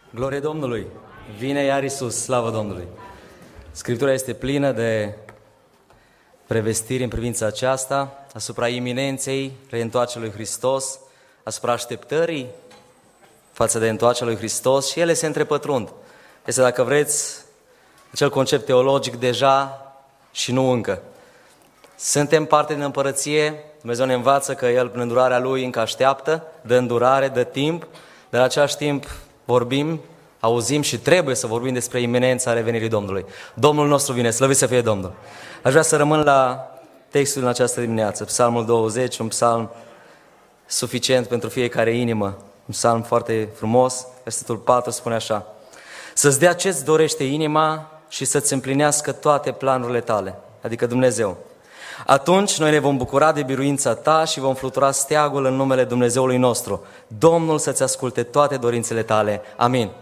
Glorie Domnului! Vine iar Iisus, slavă Domnului! Scriptura este plină de prevestiri în privința aceasta, asupra iminenței reîntoarcerii lui Hristos, asupra așteptării față de întoarcerea lui Hristos și ele se întrepătrund. Este, dacă vreți, acel concept teologic deja și nu încă. Suntem parte din împărăție, Dumnezeu ne învață că El, prin îndurarea Lui, încă așteaptă, dă îndurare, dă timp, dar în același timp vorbim, auzim și trebuie să vorbim despre iminența revenirii Domnului. Domnul nostru vine, slăvit să fie Domnul. Aș vrea să rămân la textul în această dimineață, Psalmul 20, un psalm suficient pentru fiecare inimă, un psalm foarte frumos, versetul 4 spune așa: să-ți dea ce-ți dorește inima și să-ți împlinească toate planurile tale, adică Dumnezeu. Atunci noi ne vom bucura de biruința ta și vom flutura steagul în numele Dumnezeului nostru. Domnul să-ți asculte toate dorințele tale. Amin.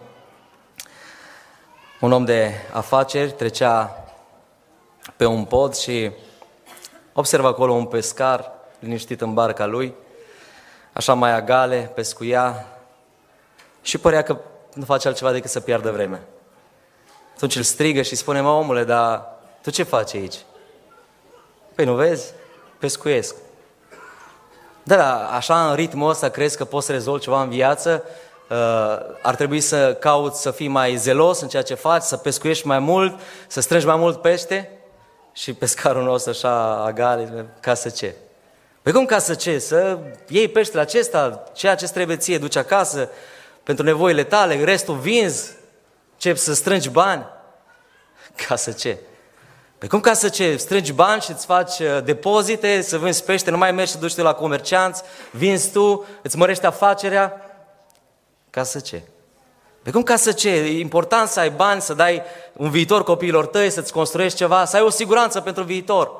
Un om de afaceri trecea pe un pod și observa acolo un pescar liniștit în barca lui, așa mai agale, pescuia și părea că nu face altceva decât să piardă vreme. Atunci îl strigă și spune: mă, omule, dar tu ce faci aici? Păi nu vezi? Pescuiesc. Da, așa în ritmul ăsta crezi că poți să rezolvi ceva în viață? Ar trebui să cauți să fii mai zelos în ceea ce faci, să pescuiești mai mult, să strângi mai mult pește? Și pescarul nostru așa agale, ca să ce? Păi cum ca să ce? Să iei peștele acesta, ceea ce trebuie ție, duci acasă pentru nevoile tale, restul vinzi, începi să strângi bani? Ca să ce? Păi cum ca să ce? Strângi bani și îți faci depozite, să vinzi pește, nu mai mergi să duci tu la comercianți, vinzi tu, îți mărești afacerea? Ca să ce? Păi cum ca să ce? E important să ai bani, să dai un viitor copiilor tăi, să-ți construiești ceva, să ai o siguranță pentru viitor.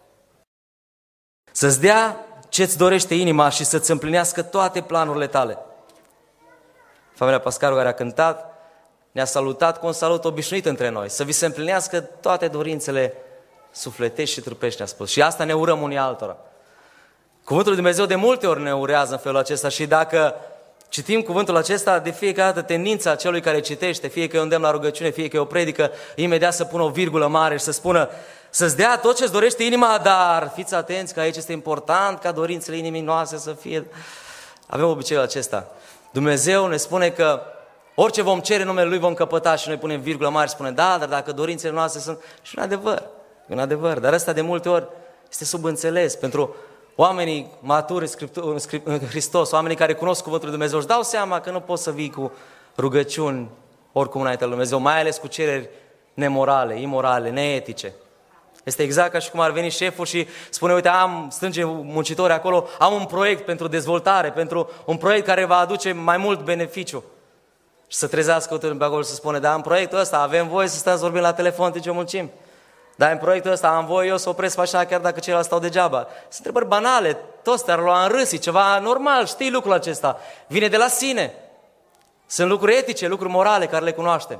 Să-ți dea ce-ți dorește inima și să-ți împlinească toate planurile tale. Familia Pascaru, care a cântat, ne-a salutat cu un salut obișnuit între noi. Să vi se împlinească toate dorințele sufletești și trupești, ne-a spus. Și asta ne urăm unii altora. Cuvântul lui Dumnezeu de multe ori ne urează în felul acesta și dacă citim cuvântul acesta, de fiecare dată tendința celui care citește, fie că e un îndemn la rugăciune, fie că e o predică, imediat să pună o virgulă mare și să spună: să-ți dea tot ce-ți dorește inima, dar fiți atenți că aici este important ca dorințele inimii noastre să fie... Avem obiceiul acesta. Dumnezeu ne spune că orice vom cere în numele Lui vom căpăta și noi punem virgulă mare și spunem: da, dar dacă dorințele noastre sunt... Și un adevăr, dar ăsta de multe ori este subînțeles pentru oamenii maturi în Hristos, oamenii care cunosc cuvântul lui Dumnezeu, își dau seama că nu poți să vii cu rugăciuni oricum înainte lui Dumnezeu, mai ales cu cereri nemorale, imorale, neetice. Este exact ca și cum ar veni șeful și spune: uite, strânge muncitori acolo, am un proiect pentru dezvoltare, pentru un proiect care va aduce mai mult beneficiu. Și să trezească pe acolo și să spune: da, în proiectul ăsta avem voie să stați vorbind la telefon de ce muncim. Dar în proiectul ăsta am voie eu să opresc mașina chiar dacă ceilalți stau degeaba. Sunt întrebări banale, toți te-ar lua în râs, ceva normal, știi lucrul acesta. Vine de la sine. Sunt lucruri etice, lucruri morale care le cunoaștem.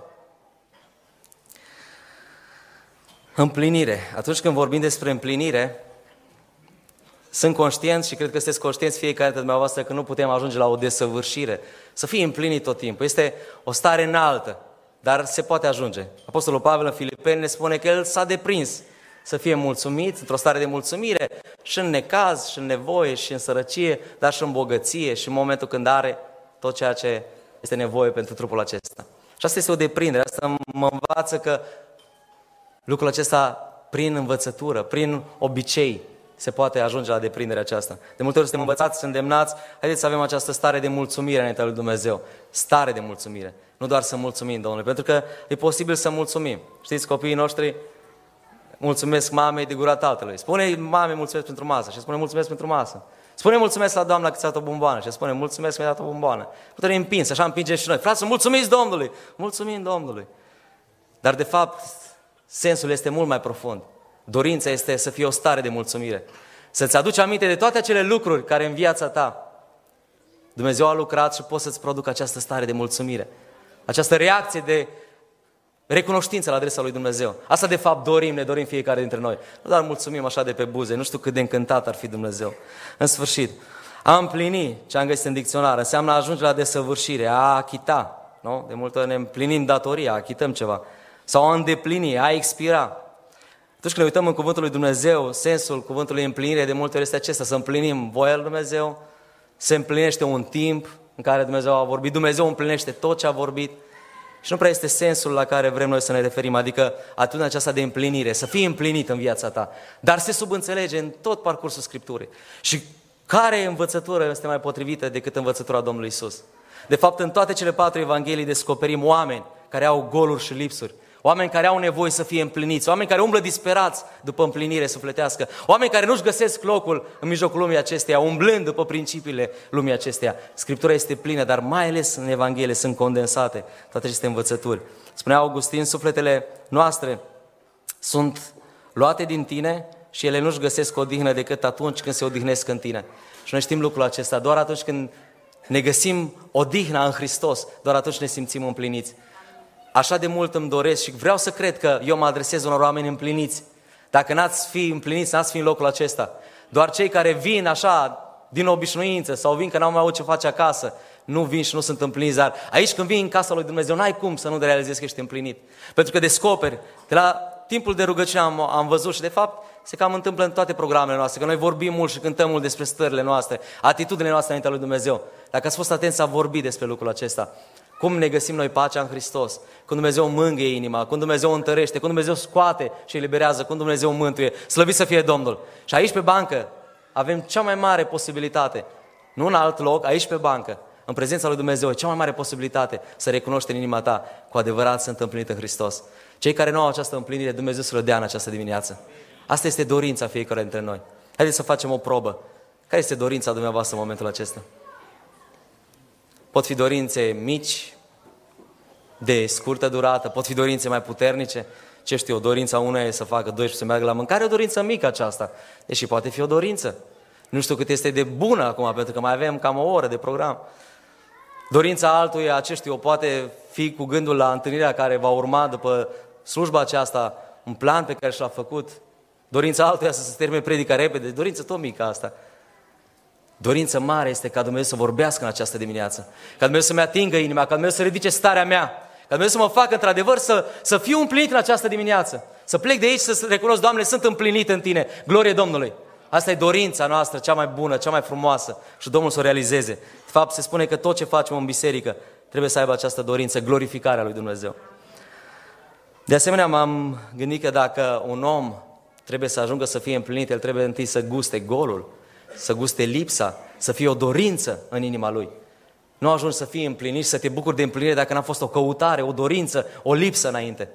Împlinire. Atunci când vorbim despre împlinire, sunt conștient și cred că sunteți conștienți fiecare dintre dumneavoastră că nu putem ajunge la o desăvârșire. Să fii împlinit tot timpul. Este o stare înaltă, dar se poate ajunge. Apostolul Pavel în Filipeni ne spune că el s-a deprins să fie mulțumit, într-o stare de mulțumire, și în necaz, și în nevoie, și în sărăcie, dar și în bogăție, și în momentul când are tot ceea ce este nevoie pentru trupul acesta. Și asta este o deprindere. Asta mă învață că lucrul acesta, prin învățătură, prin obicei, se poate ajunge la deprinderea aceasta. De multe ori suntem învățați, îndemnați, haideți să avem această stare de mulțumire înaintea lui Dumnezeu. Stare de mulțumire. Nu doar să mulțumim Domnului, pentru că e posibil să mulțumim. Știți, copiii noștri mulțumesc mamei de gura tatălui. Spune mamei mulțumesc pentru masă și spune mulțumesc pentru masă. Spune mulțumesc la doamna că ți-a dat o bomboană și spune mulțumesc că mi-a dat o bomboană. Putem împins, așa împingem și noi. Frați, mulțumiți Domnului! Mulțumim Domnului! Dar de fapt, sensul este mult mai profund. Dorința este să fie o stare de mulțumire. Să-ți aduci aminte de toate acele lucruri care în viața ta Dumnezeu a lucrat și poți să-ți producă această stare de mulțumire. Această reacție de recunoștință la adresa lui Dumnezeu. Asta de fapt ne dorim fiecare dintre noi. Nu doar mulțumim așa de pe buze, nu știu cât de încântat ar fi Dumnezeu. În sfârșit, a împlini ce am găsit în dicționar înseamnă a ajunge la desăvârșire, a achita. nu? De multe ori ne împlinim datoria, achităm ceva. Sau a îndeplini, a expira. Atunci când ne uităm în Cuvântul lui Dumnezeu, sensul cuvântului împlinire de multe ori este acesta, să împlinim voia lui Dumnezeu, se împlinește un timp în care Dumnezeu a vorbit, Dumnezeu împlinește tot ce a vorbit și nu prea este sensul la care vrem noi să ne referim, adică atitudinea aceasta de împlinire, să fie împlinit în viața ta, dar se subînțelege în tot parcursul Scripturii. Și care învățătură este mai potrivită decât învățătura Domnului Isus? De fapt, în toate cele 4 evanghelii descoperim oameni care au goluri și lipsuri, oameni care au nevoie să fie împliniți, oameni care umblă disperați după împlinire sufletească, oameni care nu-și găsesc locul în mijlocul lumii acesteia, umblând după principiile lumii acesteia. Scriptura este plină, dar mai ales în Evanghelie sunt condensate toate aceste învățături. Spunea Augustin, sufletele noastre sunt luate din tine și ele nu-și găsesc odihnă decât atunci când se odihnesc în tine. Și noi știm lucrul acesta, doar atunci când ne găsim odihna în Hristos, doar atunci ne simțim împliniți. Așa de mult îmi doresc și vreau să cred că eu mă adresez unor oameni împliniți. Dacă n-ați fi împliniți, n-ați fi în locul acesta. Doar cei care vin așa, din obișnuință, sau vin că n-au mai avut ce face acasă, nu vin și nu sunt împliniți. Dar aici când vii în casa lui Dumnezeu, n-ai cum să nu realizezi că ești împlinit. Pentru că descoperi, de la timpul de rugăciune am văzut și de fapt se cam întâmplă în toate programele noastre, că noi vorbim mult și cântăm mult despre stările noastre, atitudinile noastre înaintea lui Dumnezeu. Dacă ați fost atenți, a vorbit despre lucrul acesta. Cum ne găsim noi pacea în Hristos, când Dumnezeu mângâie inima, când Dumnezeu întărește, când Dumnezeu scoate și eliberează, când Dumnezeu mântuie, slăvit să fie Domnul. Și aici pe bancă avem cea mai mare posibilitate, nu în alt loc, aici pe bancă, în prezența lui Dumnezeu, e cea mai mare posibilitate să recunoști în inima ta cu adevărat sunt împlinit în Hristos. Cei care nu au această împlinire, Dumnezeu să le dea în această dimineață. Asta este dorința fiecare dintre noi. Haideți să facem o probă. Care este dorința dumneavoastră în momentul acesta? Pot fi dorințe mici, de scurtă durată, pot fi dorințe mai puternice. Ce știu eu, dorința una e să facă 12 să meargă la mâncare, o dorință mică aceasta. Deși poate fi o dorință. Nu știu cât este de bună acum, pentru că mai avem cam o oră de program. Dorința altuia, ce știu eu, poate fi cu gândul la întâlnirea care va urma după slujba aceasta, un plan pe care și l-a făcut. Dorința altuia să se termine predica repede, dorință tot mică asta. Dorință mare este ca Dumnezeu să vorbească în această dimineață, ca Dumnezeu să-mi atingă inima, ca Dumnezeu să ridice starea mea, ca Dumnezeu să mă facă într-adevăr să fiu împlinit în această dimineață, să plec de aici să recunosc, Doamne, sunt împlinit în Tine, glorie Domnului. Asta e dorința noastră, cea mai bună, cea mai frumoasă și Domnul să o realizeze. De fapt, se spune că tot ce facem în biserică trebuie să aibă această dorință, glorificarea lui Dumnezeu. De asemenea, m-am gândit că dacă un om trebuie să ajungă să fie împlinit, el trebuie întâi să guste golul, să guste lipsa, să fie o dorință în inima lui. Nu ajungi să fii împlinit și să te bucuri de împlinire dacă n-a fost o căutare, o dorință, o lipsă înainte.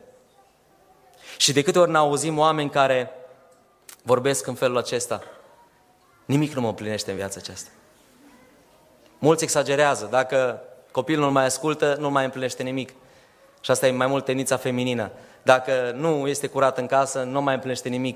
Și de câte ori n-auzim oameni care vorbesc în felul acesta, nimic nu mă împlinește în viața aceasta. Mulți exagerează, dacă copilul nu mai ascultă, nu mai împlinește nimic. Și asta e mai mult tendința feminină. Dacă nu este curat în casă, nu mai împlinește nimic.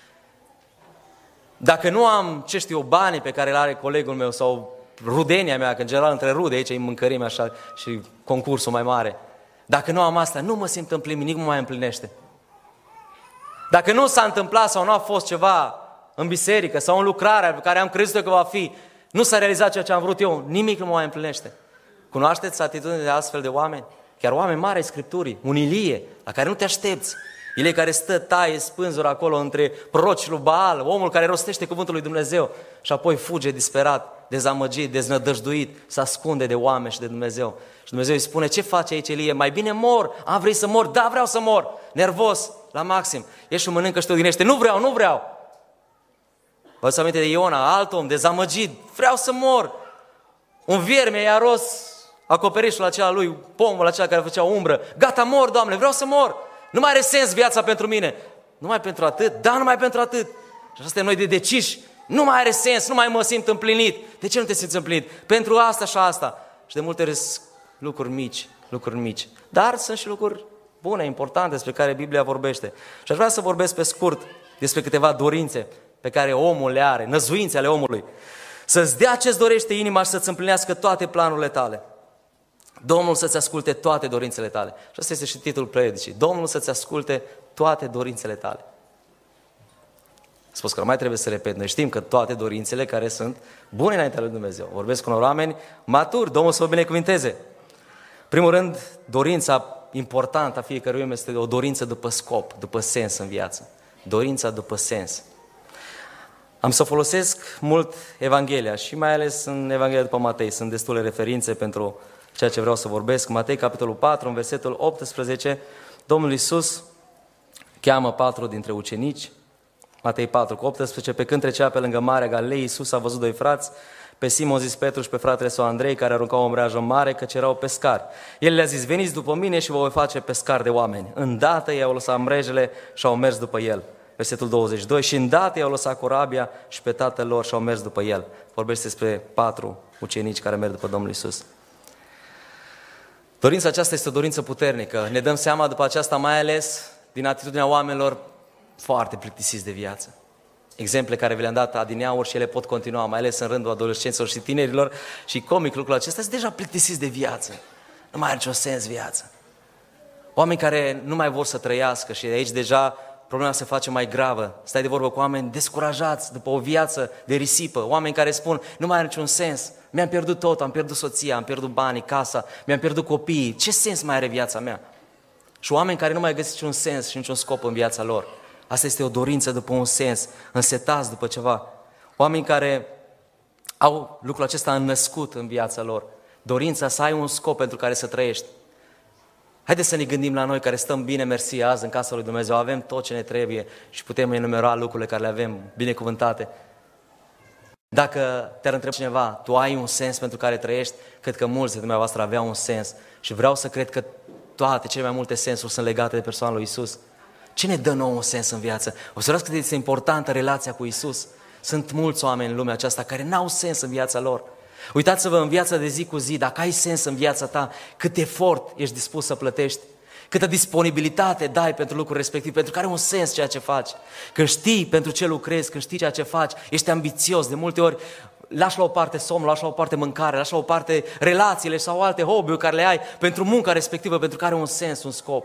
Dacă nu am, ce știu, banii pe care le are colegul meu sau rudenia mea, că în general între rude aici e mâncărime așa și concursul mai mare. Dacă nu am asta, nu mă simt împlinit, nimic nu mai împlinește. Dacă nu s-a întâmplat sau nu a fost ceva în biserică sau în lucrarea pe care am crezut că va fi, nu s-a realizat ceea ce am vrut eu, nimic nu mă mai împlinește. Cunoașteți atitudinea de astfel de oameni? Chiar oameni mari ai Scripturii, un Ilie, la care nu te aștepți. Ilie care stă, taie, spânzură acolo între proroci lui Baal, omul care rostește cuvântul lui Dumnezeu și apoi fuge disperat, dezamăgit, deznădăjduit, se ascunde de oameni și de Dumnezeu. Și Dumnezeu îi spune, ce faci aici, Ilie? Mai bine mor. Vrei să mor? Da, vreau să mor. Nervos, la maxim. Ieși și mănâncă și te odinește. Nu vreau. Vă aduceți aminte de Iona, alt om, dezamăgit. Vreau să mor. Un vierme i-a ros acoperișul acela lui, pomul acela care făcea umbră. Gata, mor, Doamne, vreau să mor. Nu mai are sens viața pentru mine. Numai pentru atât? Da, numai pentru atât. Și asta suntem noi de deciși. Nu mai are sens, nu mai mă simt împlinit. De ce nu te simți împlinit? Pentru asta și asta. Și de multe ori lucruri mici. Dar sunt și lucruri bune, importante, despre care Biblia vorbește. Și aș vrea să vorbesc pe scurt despre câteva dorințe pe care omul le are, năzuințe ale omului. Să-ți dea ce-ți dorește inima și să-ți împlinească toate planurile tale. Domnul să-ți asculte toate dorințele tale. Și asta este și titlul predicii. Domnul să-ți asculte toate dorințele tale. Spus că nu mai trebuie să repet. Noi știm că toate dorințele care sunt bune înaintea lui Dumnezeu. Vorbesc cu unor oameni maturi. Domnul să vă binecuvinteze. Primul rând, dorința importantă a fiecărui om este o dorință după scop, după sens în viață. Dorința după sens. Am să folosesc mult Evanghelia și mai ales în Evanghelia după Matei. Sunt destule referințe pentru ceea ce vreau să vorbesc. Matei, capitolul 4, în versetul 18, Domnul Iisus cheamă 4 dintre ucenici. Matei 4 cu 18, pe când trecea pe lângă Marea Galilei, Iisus a văzut 2 frați, pe Simon zis Petru și pe fratele său Andrei, care aruncau o mreajă mare, căci erau pescari. El le-a zis, veniți după mine și vă voi face pescari de oameni. Îndată ei au lăsat mrejele și au mers după el. Versetul 22, și îndată ei au lăsat corabia și pe tatăl lor și au mers după el. Vorbește despre 4 ucenici care merg după Domnul Iisus. Dorința aceasta este o dorință puternică. Ne dăm seama după aceasta mai ales din atitudinea oamenilor foarte plictisiți de viață. Exemple care vi le-am dat adineauri și ele pot continua, mai ales în rândul adolescenților și tinerilor. Și comic lucrul acesta, sunt deja plictisiți de viață. Nu mai are niciun sens viața. Oameni care nu mai vor să trăiască și aici deja problema se face mai gravă. Stai de vorbă cu oameni descurajați după o viață de risipă. Oameni care spun, nu mai are niciun sens. Mi-am pierdut tot, am pierdut soția, am pierdut banii, casa, mi-am pierdut copiii. Ce sens mai are viața mea? Și oameni care nu mai găsesc niciun sens și niciun scop în viața lor. Asta este o dorință după un sens, însetați după ceva. Oameni care au lucrul acesta înnăscut în viața lor. Dorința să ai un scop pentru care să trăiești. Haideți să ne gândim la noi care stăm bine, mersi, azi în casa lui Dumnezeu. Avem tot ce ne trebuie și putem enumera lucrurile care le avem binecuvântate. Dacă te-ar întreba cineva, tu ai un sens pentru care trăiești? Cred că mulți de dumneavoastră aveau un sens. Și vreau să cred că toate cele mai multe sensuri sunt legate de persoana lui Iisus. Ce ne dă nou un sens în viață? Observați cât este importantă relația cu Iisus. Sunt mulți oameni în lumea aceasta care n-au sens în viața lor. Uitați-vă în viața de zi cu zi, dacă ai sens în viața ta, cât efort ești dispus să plătești, câtă disponibilitate dai pentru lucrul respectiv, pentru că are un sens ceea ce faci. Când știi pentru ce lucrezi, când știi ceea ce faci, ești ambițios, de multe ori lași la o parte somnul, lași la o parte mâncare, lași la o parte relațiile sau alte hobby-uri care le ai pentru munca respectivă, pentru că are un sens, un scop.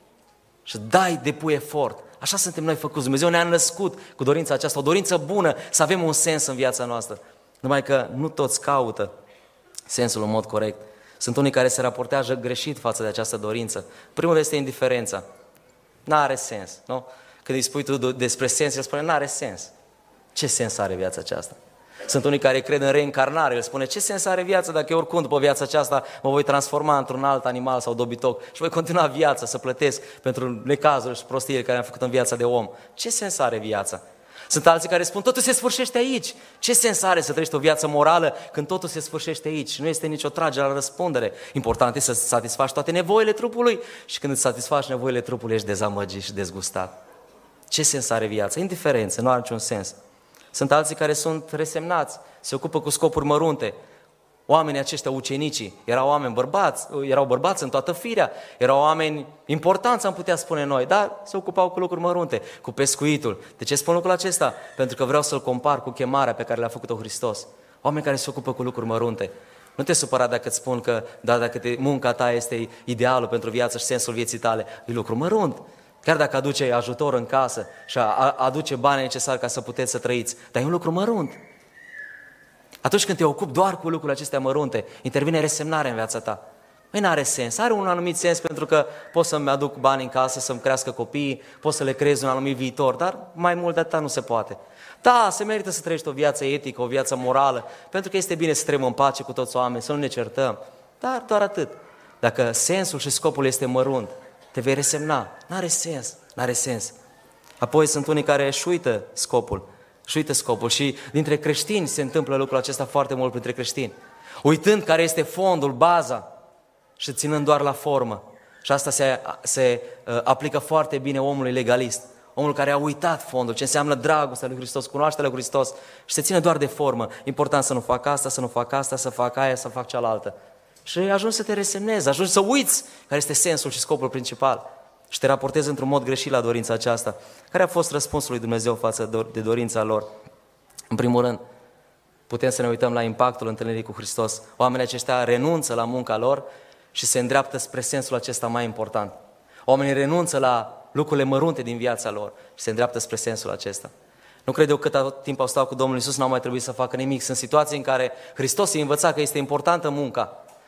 Și depui efort. Așa suntem noi făcuți. Dumnezeu ne-a născut cu dorința aceasta, o dorință bună să avem un sens în viața noastră. Numai că nu toți caută sensul în mod corect. Sunt unii care se raportează greșit față de această dorință. Primul este indiferența. N-are sens, nu? Când îi spui tu despre sens, el spune, n-are sens. Ce sens are viața aceasta? Sunt unii care cred în reîncarnare, el spune, ce sens are viața dacă eu oricum după viața aceasta mă voi transforma într-un alt animal sau dobitoc și voi continua viața să plătesc pentru necazuri și prostiile care am făcut în viața de om. Ce sens are viața? Sunt alții care spun, totul se sfârșește aici. Ce sens are să trăiești o viață morală când totul se sfârșește aici? Nu este nicio tragere la răspundere. Important este să satisfaci toate nevoile trupului și când îți satisfaci nevoile trupului ești dezamăgit și dezgustat. Ce sens are viața? Indiferență, nu are niciun sens. Sunt alții care sunt resemnați, se ocupă cu scopuri mărunte. Oamenii aceștia, ucenicii, erau bărbați în toată firea, erau oameni importanți, am putea spune noi, dar se ocupau cu lucruri mărunte, cu pescuitul. De ce spun lucrul acesta? Pentru că vreau să-l compar cu chemarea pe care le-a făcut-o Hristos. Oameni care se ocupă cu lucruri mărunte. Nu te supăra dacă îți spun că dacă munca ta este idealul pentru viață și sensul vieții tale, e lucru mărunt. Chiar dacă aduce ajutor în casă și aduce bani necesari ca să puteți să trăiți, dar e un lucru mărunt. Atunci când te ocupi doar cu lucrurile acestea mărunte, intervine resemnarea în viața ta. Păi n-are sens. Are un anumit sens pentru că pot să-mi aduc bani în casă, să-mi crească copiii, pot să le creez un anumit viitor, dar mai mult de atât nu se poate. Da, se merită să trăiești o viață etică, o viață morală, pentru că este bine să trăim în pace cu toți oamenii, să nu ne certăm, dar doar atât. Dacă sensul și scopul este mărunt, te vei resemna. N-are sens. Apoi sunt unii care își uită scopul. Și dintre creștini se întâmplă lucrul acesta foarte mult printre creștini. Uitând care este fondul, baza și ținând doar la formă. Și asta se aplică foarte bine omului legalist. Omul care a uitat fondul, ce înseamnă dragostea lui Hristos, cunoașterea lui Hristos și se ține doar de formă. Important să nu fac asta, să nu fac asta, să fac aia, să fac cealaltă. Și ajungi să te resemnezi, ajungi să uiți care este sensul și scopul principal. Și te raportezi într-un mod greșit la dorința aceasta. Care a fost răspunsul lui Dumnezeu față de dorința lor? În primul rând, putem să ne uităm la impactul întâlnirii cu Hristos. Oamenii aceștia renunță la munca lor și se îndreaptă spre sensul acesta mai important. Oamenii renunță la lucrurile mărunte din viața lor și se îndreaptă spre sensul acesta. Nu cred eu cât timp au stat cu Domnul Iisus, n-au mai trebuit să facă nimic. Sunt situații în care Hristos îi învăța că este importantă munca.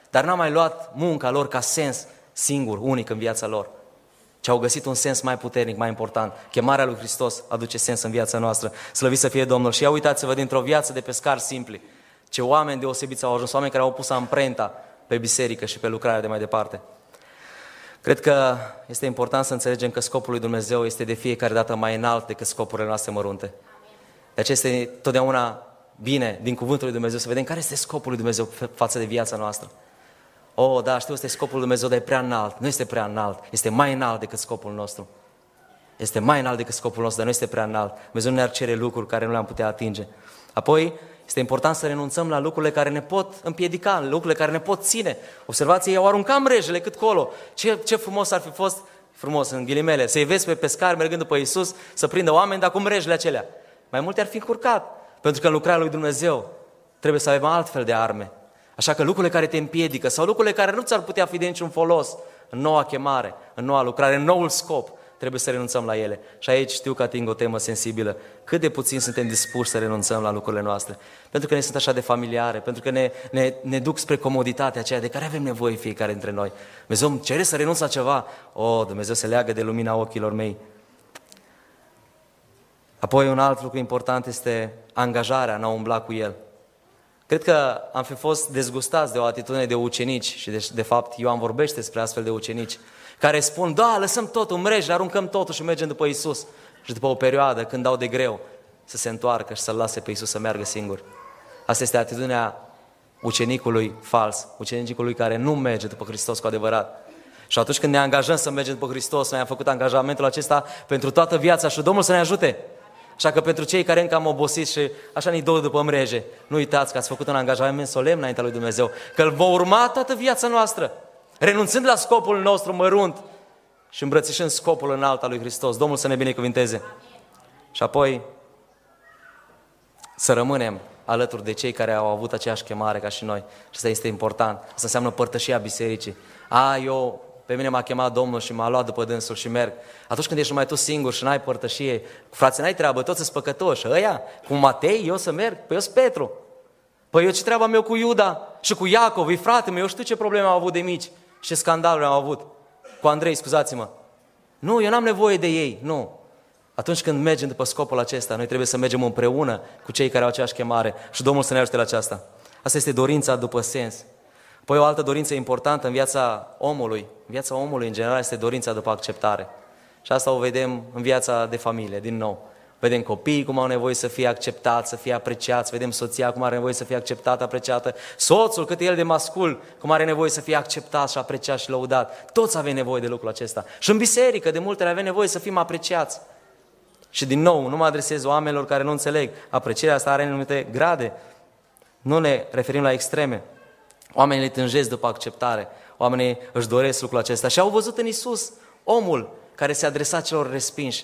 dar n-a mai luat munca lor ca sens singur, unic în viața lor, ci au găsit un sens mai puternic, mai important. Chemarea lui Hristos aduce sens în viața noastră. Slăvit să fie Domnul. Și ia uitați-vă dintr-o viață de pescari simpli, ce oameni deosebiți au ajuns, oameni care au pus amprenta pe biserică și pe lucrarea de mai departe. Cred că este important să înțelegem că scopul lui Dumnezeu este de fiecare dată mai înalt decât scopurile noastre mărunte. De aceea este totdeauna bine, din cuvântul lui Dumnezeu, să vedem care este scopul lui Dumnezeu față de viața noastră. Oh, da, știu, este scopul lui Dumnezeu, dar e prea înalt. Nu este prea înalt, este mai înalt decât scopul nostru. Este mai înalt decât scopul nostru, dar nu este prea înalt. Dumnezeu nu ne-ar cere lucruri care nu le-am putea atinge. Apoi, este important să renunțăm la lucrurile care ne pot împiedica, lucrurile care ne pot ține. Observați, ei au aruncat mrejele cât colo. Ce frumos ar fi fost, frumos în ghilimele, să-i vezi pe pescari mergând după Iisus, să prindă oameni, dar cu mrejele acelea. Mai multe ar fi încurcat, pentru că în lucrarea lui Dumnezeu trebuie să avem altfel de arme. Așa că lucrurile care te împiedică sau lucrurile care nu ți-ar putea fi de niciun folos în noua chemare, în noua lucrare, în noul scop, trebuie să renunțăm la ele. Și aici știu că ating o temă sensibilă. Cât de puțin suntem dispuși să renunțăm la lucrurile noastre. Pentru că ne sunt așa de familiare, pentru că ne duc spre comoditatea aceea de care avem nevoie fiecare dintre noi. Dumnezeu îmi cere să renunț la ceva. Dumnezeu se leagă de lumina ochilor mei. Apoi un alt lucru important este angajarea, n-a umbla cu El. Cred că am fi fost dezgustați de o atitudine de ucenici și de fapt Ioan vorbește despre astfel de ucenici care spun, da, lăsăm totul, mrejele, aruncăm totul și mergem după Iisus. Și după o perioadă, când dau de greu, să se întoarcă și să-L lase pe Iisus să meargă singur. Asta este atitudinea ucenicului fals, ucenicului care nu merge după Hristos cu adevărat. Și atunci când ne angajăm să mergem după Hristos, noi am făcut angajamentul acesta pentru toată viața și Domnul să ne ajute. Așa că pentru cei care încă am obosit și așa ne dau după mreje, nu uitați că ați făcut un angajament solemn înaintea lui Dumnezeu, că îl va urma toată viața noastră, renunțând la scopul nostru mărunt și îmbrățișând scopul înalt al lui Hristos. Domnul să ne binecuvinteze. Și apoi să rămânem alături de cei care au avut aceeași chemare ca și noi. Și asta este important. Asta înseamnă părtășia bisericii. Pe mine m-a chemat Domnul și m-a luat după dânsul și merg. Atunci când ești numai tu singur și n-ai părtășie, frate, n-ai treabă, toți sunt păcătoși. Ăia, cu Matei, eu să merg? Păi eu sunt Petru. Păi eu ce treaba meu cu Iuda și cu Iacov, e frate meu, eu știu ce probleme am avut de mici și ce scandaluri am avut. Cu Andrei, scuzați-mă. Nu, eu n-am nevoie de ei, nu. Atunci când mergem după scopul acesta, noi trebuie să mergem împreună cu cei care au aceeași chemare și Domnul să ne ajute la aceasta. Asta este dorința după sens. Apoi o altă dorință importantă în viața omului în general este dorința după acceptare. Și asta o vedem în viața de familie, din nou. Vedem copiii cum au nevoie să fie acceptați, să fie apreciați, vedem soția cum are nevoie să fie acceptată, apreciată, soțul, cât e el de mascul, cum are nevoie să fie acceptat și apreciat și lăudat. Toți avem nevoie de lucrul acesta. Și în biserică, de multe ori avem nevoie să fim apreciați. Și din nou, nu mă adresez oamenilor care nu înțeleg. Aprecierea asta are anumite grade. Nu ne referim la extreme. Oamenii le tânjesc după acceptare. Oamenii își doresc lucrul acesta. Și au văzut în Iisus omul care se adresa celor respinși.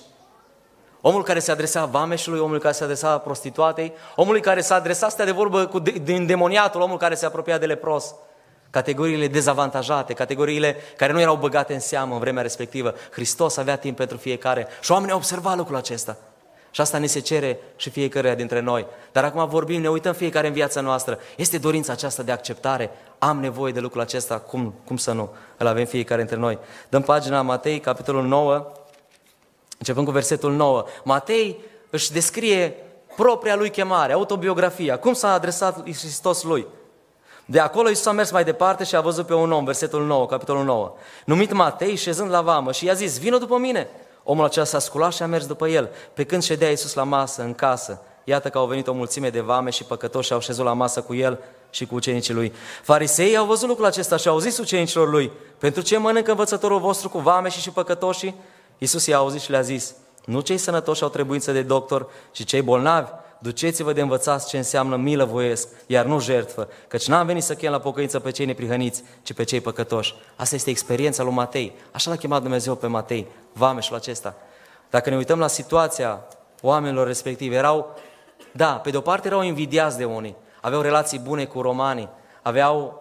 Omul care se adresa vameșului, omul care se adresa prostituatei, omul care se adresa, stea de vorbă din demoniatul, omul care se apropia de lepros. Categoriile dezavantajate, categoriile care nu erau băgate în seamă în vremea respectivă. Hristos avea timp pentru fiecare și oamenii au observat lucrul acesta. Și asta ne se cere și fiecăruia dintre noi. Dar acum vorbim, ne uităm fiecare în viața noastră. Este dorința aceasta de acceptare? Am nevoie de lucrul acesta? Cum să nu? Îl avem fiecare dintre noi. Dăm pagina Matei, capitolul 9, începând cu versetul 9. Matei își descrie propria lui chemare, autobiografia. Cum s-a adresat Hristos lui? De acolo Iisus a mers mai departe și a văzut pe un om, versetul 9, capitolul 9, numit Matei, șezând la vamă și i-a zis, vină după mine. Omul acela s-a sculat și a mers după el. Pe când ședea Iisus la masă, în casă, iată că au venit o mulțime de vame și păcătoși și au șezut la masă cu el și cu ucenicii lui. Fariseii au văzut lucrul acesta și au zis ucenicilor lui, pentru ce mănâncă învățătorul vostru cu vame și păcătoșii? Iisus i-a auzit și le-a zis, nu cei sănătoși au trebuință de doctor, ci cei bolnavi. Duceți-vă de învățați ce înseamnă milă voiesc, iar nu jertfă, căci n-am venit să chem la pocăință pe cei neprihăniți, ci pe cei păcătoși. Asta este experiența lui Matei. Așa l-a chemat Dumnezeu pe Matei, vameșul acesta. Dacă ne uităm la situația oamenilor respectivi, pe de o parte erau invidiați de unii, aveau relații bune cu romanii, aveau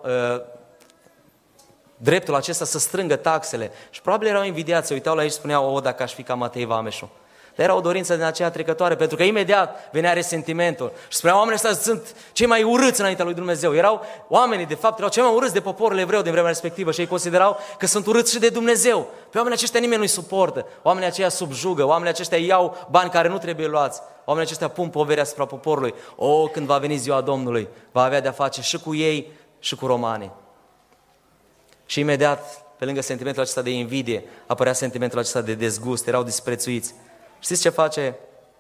dreptul acesta să strângă taxele și probabil erau invidiați, se uitau la ei și spuneau, dacă aș fi ca Matei vameșul. Dar era o dorință din aceea trecătoare, pentru că imediat venea resentimentul. Și spunea, oamenii ăștia sunt cei mai urâți înaintea lui Dumnezeu. Oamenii, de fapt, erau cei mai urâți de poporul evreu din vremea respectivă și ei considerau că sunt urâți și de Dumnezeu. Pe oamenii aceștia nimeni nu-i suportă. Oamenii aceia subjugă, oamenii aceștia iau bani care nu trebuie luați. Oamenii aceștia pun poveri asupra poporului. Când va veni ziua Domnului, va avea de-a face și cu ei și cu romanii. Și imediat, pe lângă sentimentul acesta de invidie, apărea sentimentul acesta de dezgust, erau disprețuiți. Știți ce face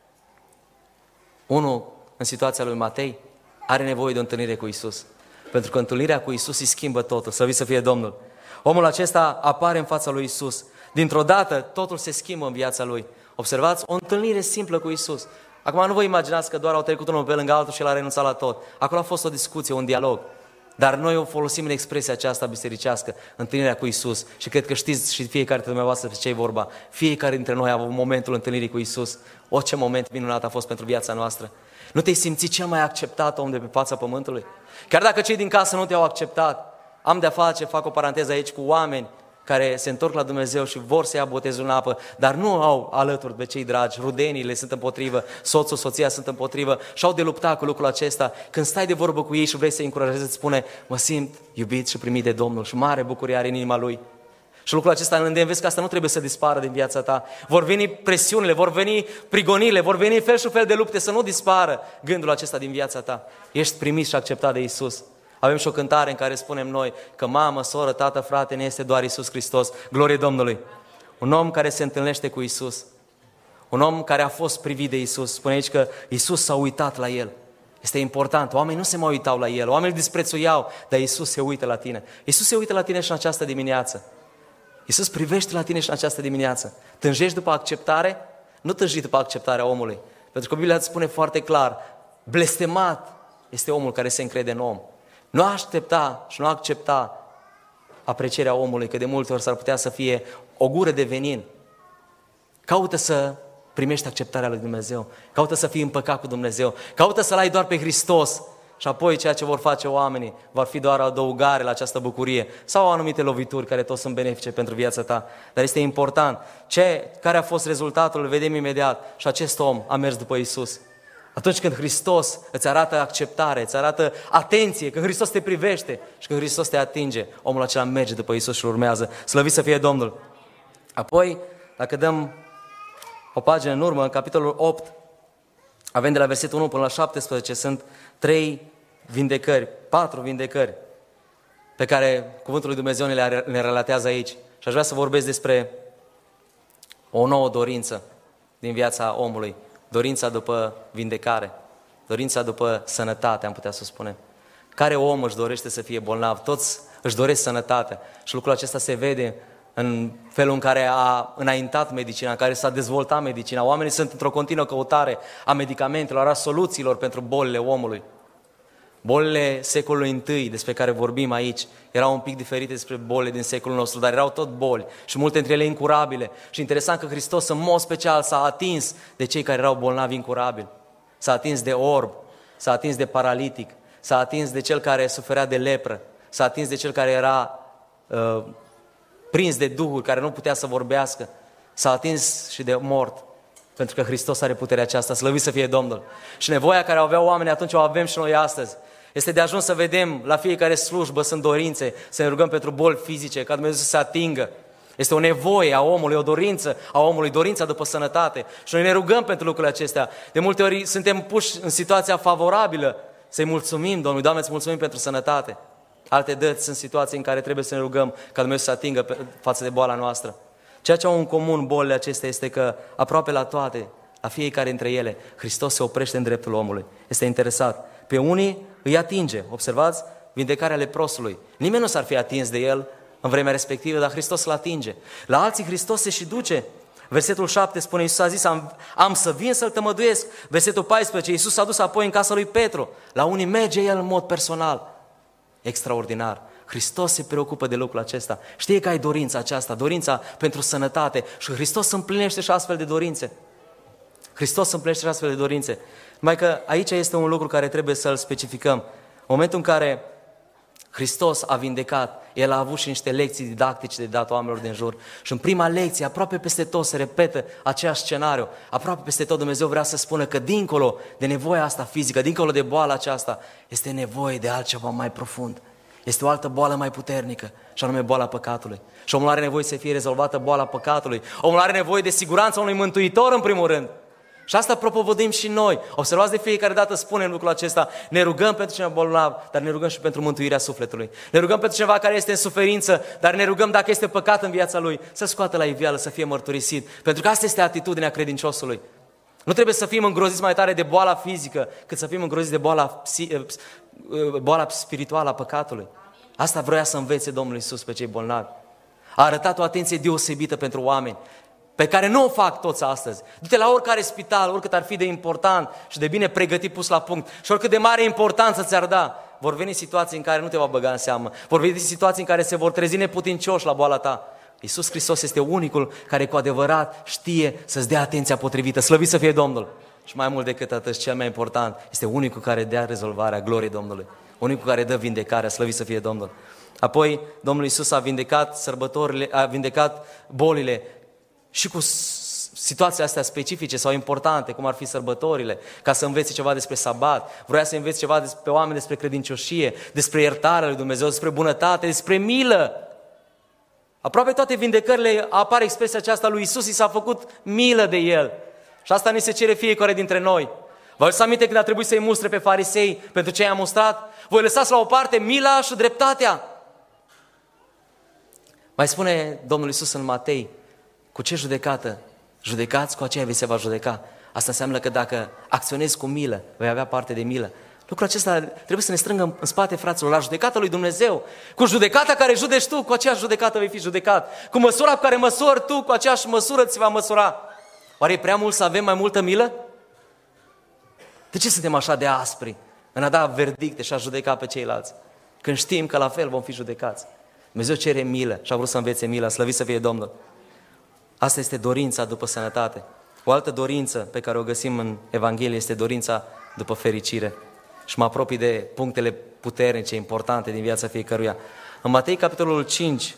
unul în situația lui Matei? Are nevoie de o întâlnire cu Iisus. Pentru că întâlnirea cu Iisus îi schimbă totul, slăvit să fie Domnul. Omul acesta apare în fața lui Iisus. Dintr-o dată, totul se schimbă în viața lui. Observați, o întâlnire simplă cu Iisus. Acum nu vă imaginați că doar au trecut unul pe lângă altul și el a renunțat la tot. Acolo a fost o discuție, un dialog. Dar noi o folosim în expresia aceasta bisericească, întâlnirea cu Iisus. Și cred că știți și fiecare dintre dumneavoastră pe ce e vorba. Fiecare dintre noi a avut momentul întâlnirii cu Iisus. Ce moment minunat a fost pentru viața noastră. Nu te-ai simțit cel mai acceptat om de pe fața pământului? Chiar dacă cei din casă nu te-au acceptat, am de-a face, fac o paranteză aici, cu oameni care se întorc la Dumnezeu și vor să ia botezul în apă, dar nu au alături pe cei dragi, rudenii le sunt împotrivă, soțul, soția sunt împotrivă și au de lupta cu lucrul acesta. Când stai de vorbă cu ei și vrei să-i încurajezi, îți spune, mă simt iubit și primit de Domnul și mare bucurie are în inima lui. Și lucrul acesta îl îndemn, vezi că asta nu trebuie să dispară din viața ta. Vor veni presiunile, vor veni prigonirile, vor veni fel și fel de lupte, să nu dispară gândul acesta din viața ta. Ești primit și acceptat de Iisus. Avem și o cântare în care spunem noi că mamă, soră, tată, frate, ne este doar Iisus Hristos. Glorie Domnului! Un om care se întâlnește cu Iisus, un om care a fost privit de Iisus, spune aici că Iisus s-a uitat la el. Este important, oamenii nu se mai uitau la el, oamenii îl disprețuiau, dar Iisus se uită la tine. Iisus se uită la tine și în această dimineață. Iisus privește la tine și în această dimineață. Tânjești după acceptare? Nu tânji după acceptarea omului. Pentru că Biblia îți spune foarte clar, blestemat este omul care se încrede în om. Nu aștepta și nu accepta aprecierea omului, că de multe ori s-ar putea să fie o gură de venin. Caută să primești acceptarea lui Dumnezeu, caută să fii împăcat cu Dumnezeu, caută să-L ai doar pe Hristos și apoi ceea ce vor face oamenii va fi doar adăugare la această bucurie sau anumite lovituri care tot sunt benefice pentru viața ta. Dar este important. Care a fost rezultatul, îl vedem imediat și acest om a mers după Iisus. Atunci când Hristos îți arată acceptare, îți arată atenție, când Hristos te privește și când Hristos te atinge, omul acela merge după Iisus și urmează. Slăvit să fie Domnul! Apoi, dacă dăm o pagină în urmă, în capitolul 8, avem de la versetul 1 până la 17, sunt 4 vindecări pe care Cuvântul lui Dumnezeu ne relatează aici. Și aș vrea să vorbesc despre o nouă dorință din viața omului. Dorința după vindecare, dorința după sănătate, am putea să spunem. Care om își dorește să fie bolnav? Toți își doresc sănătate. Și lucrul acesta se vede în felul în care a înaintat medicina, în care s-a dezvoltat medicina. Oamenii sunt într-o continuă căutare a medicamentelor, a soluțiilor pentru bolile omului. Bolile secolului I, despre care vorbim aici, erau un pic diferite despre bolile din secolul nostru, dar erau tot boli și multe dintre ele incurabile. Și interesant că Hristos, în mod special, s-a atins de cei care erau bolnavi incurabili. S-a atins de orb, s-a atins de paralitic, s-a atins de cel care suferea de lepră, s-a atins de cel care era prins de duhuri, care nu putea să vorbească, s-a atins și de mort. Pentru că Hristos are puterea aceasta, slăvit să fie Domnul. Și nevoia care aveau oamenii atunci o avem și noi astăzi. Este de ajuns să vedem la fiecare slujbă sunt dorințe, să ne rugăm pentru boli fizice, ca Dumnezeu să se atingă. Este o nevoie a omului, o dorință a omului, dorința după sănătate. Și noi ne rugăm pentru lucrurile acestea. De multe ori suntem puși în situația favorabilă să-i mulțumim Domnului. Doamne, îți mulțumim pentru sănătate. Alte dăți sunt situații în care trebuie să ne rugăm ca Dumnezeu să se atingă față de boala noastră. Ceea ce au în comun bolile acestea este că aproape la toate, la fiecare dintre ele, Hristos se oprește în dreptul omului. Este interesat. Pe unii îi atinge. Observați? Vindecarea leprosului. Nimeni nu s-ar fi atins de el în vremea respectivă, dar Hristos îl atinge. La alții Hristos se și duce. Versetul 7 spune, Iisus a zis, am să vin să-l tămăduiesc. Versetul 14, Iisus s-a dus apoi în casa lui Petru. La unii merge el în mod personal. Extraordinar. Hristos se preocupă de lucrul acesta. Știe că ai dorința aceasta, dorința pentru sănătate și Hristos împlinește și astfel de dorințe. Hristos împlinește și astfel de dorințe. Numai că aici este un lucru care trebuie să-l specificăm. În momentul în care Hristos a vindecat, El a avut și niște lecții didactice de dat oamenilor din jur. Și în prima lecție, aproape peste tot se repetă același scenariu. Aproape peste tot Dumnezeu vrea să spună că dincolo de nevoia asta fizică, dincolo de boala aceasta, este nevoie de altceva mai profund. Este o altă boală mai puternică, și anume boala păcatului. Și omul are nevoie să fie rezolvată boala păcatului. Omul are nevoie de siguranța unui mântuitor în primul rând. Și asta propovăduim și noi. Observați, de fiecare dată spunem lucrul acesta. Ne rugăm pentru cineva bolnav, dar ne rugăm și pentru mântuirea sufletului. Ne rugăm pentru cineva care este în suferință, dar ne rugăm dacă este păcat în viața lui, să scoată la iveală, să fie mărturisit. Pentru că asta este atitudinea credinciosului. Nu trebuie să fim îngroziți mai tare de boala fizică, cât să fim îngroziți de boala spirituală a păcatului. Asta vrea să învețe Domnul Iisus pe cei bolnavi. A arătat o atenție deosebită pentru oameni, pe care nu o fac toți astăzi. Du-te la oricare spital, oricât ar fi de important și de bine pregătit, pus la punct, și oricât de mare importanță ți-ar da, vor veni situații în care nu te va băga în seamă, vor veni situații în care se vor trezi neputincioși la boala ta. Iisus Hristos este unicul care cu adevărat știe să-ți dea atenția potrivită. Slăvit să fie Domnul! Și mai mult decât atât, cel mai important, este unicul care dea rezolvarea gloriei Domnului. Unicul care dă vindecarea, slăvit să fie Domnul. Apoi, Domnul Iisus a vindecat sărbătorile, a vindecat bolile și cu situații astea specifice sau importante, cum ar fi sărbătorile, ca să învețe ceva despre sabat, vroia să învețe ceva pe oameni despre credincioșie, despre iertarea lui Dumnezeu, despre bunătate, despre milă. Aproape toate vindecările apare expresia aceasta lui Iisus, i s-a făcut milă de El. Și asta ne se cere fiecare dintre noi. Vă aduceți aminte când a trebuit să-i mustre pe farisei pentru ce i-a mustrat? Voi lăsați la o parte mila și dreptatea. Mai spune Domnul Iisus în Matei, cu ce judecată judecați, cu aceea vi se va judeca. Asta înseamnă că dacă acționezi cu milă, vei avea parte de milă. Lucrul acesta trebuie să ne strângă în spate, fraților, la judecata lui Dumnezeu. Cu judecata care judeci tu, cu aceeași judecată vei fi judecat. Cu măsura cu care măsori tu, cu aceeași măsură ți va măsura. Oare e prea mult să avem mai multă milă? De ce suntem așa de aspri în a da verdicte și a judeca pe ceilalți? Când știm că la fel vom fi judecați. Dumnezeu cere milă și a vrut să învețe milă, slăvit să fie Domnul. Asta este dorința după sănătate. O altă dorință pe care o găsim în Evanghelie este dorința după fericire. Și mă apropii de punctele puternice, importante din viața fiecăruia. În Matei, capitolul 5,